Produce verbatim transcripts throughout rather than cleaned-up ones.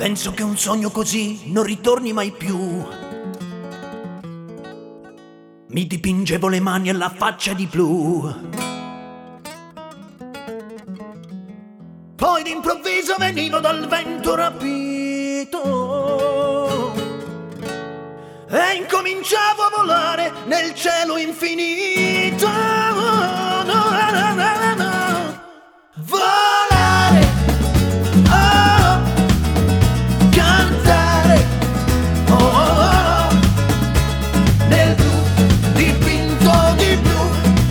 Penso che un sogno così non ritorni mai più. Mi dipingevo le mani e la faccia di blu. Poi d'improvviso venivo dal vento rapito e incominciavo a volare nel cielo infinito. Volare, oh, cantare, oh, oh, oh, nel blu, dipinto di blu,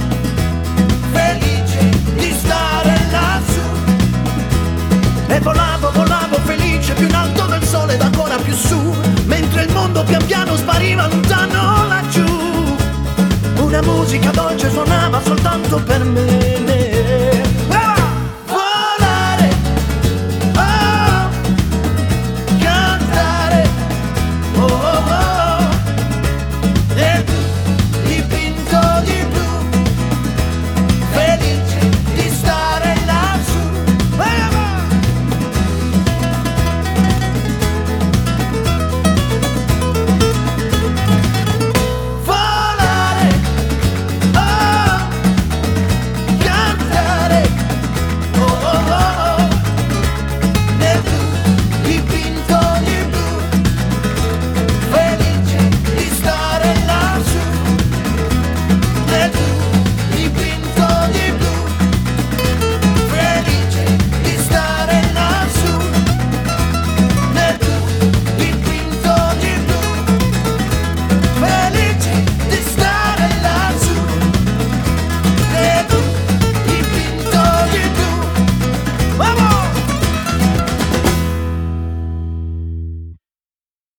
felice di stare lassù. E volavo, volavo felice più in alto del sole ed ancora più su, mentre il mondo pian piano spariva lontano laggiù. Una musica dolce suonava soltanto per me.